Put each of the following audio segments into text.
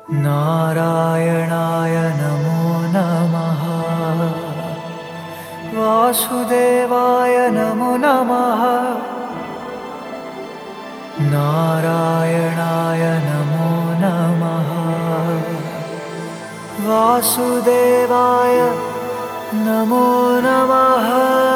नारायणाय नमो नमः। वासुदेवाय नमो नमः। नारायणाय नमो नमः। वासुदेवाय नमो नमः।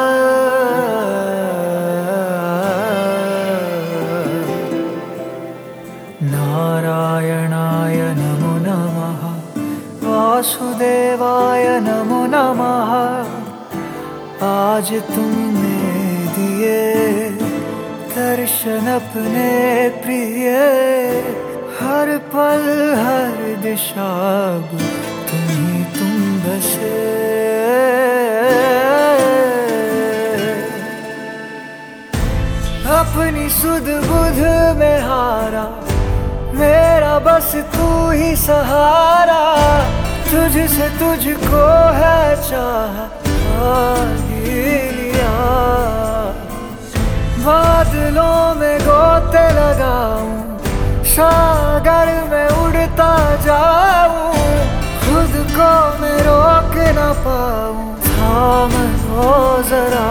नारायणाय नमो नमः। वासुदेवाय नमो नमः। आज तुमने दिए दर्शन अपने प्रिय, हर पल हर दिशा तुम ही तुम बसे। अपनी सुध बुध में हारा, मेरा बस तू ही सहारा। तुझसे तुझको है चाह लिया। बादलों में गोते लगाऊं, सागर में उड़ता जाऊं। खुद को मैं रोक न पाऊं, थाम लो जरा।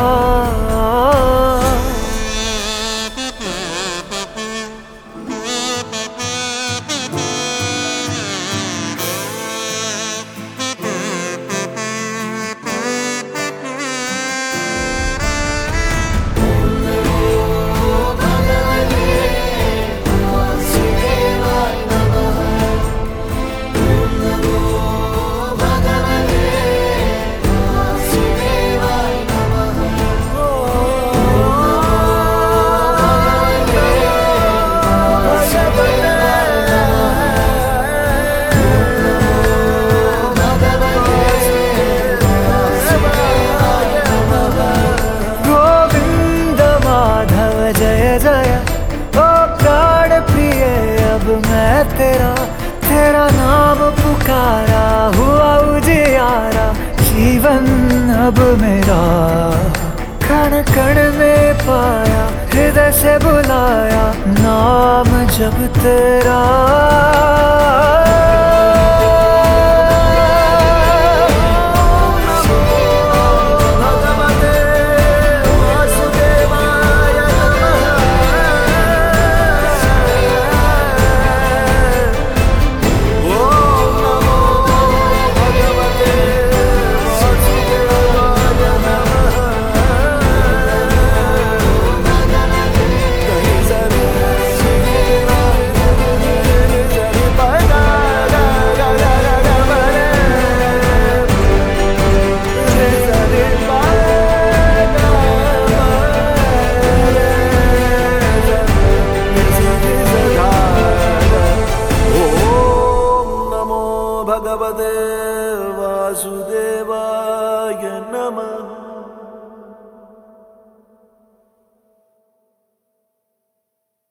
जय जय ओ प्राण प्रिय, अब मैं तेरा नाम पुकारा। हुआ उजियारा जीवन अब मेरा। कण कण में पाया, हृदय से बुलाया नाम जब तेरा। भगवते वासुदेवाय नमः।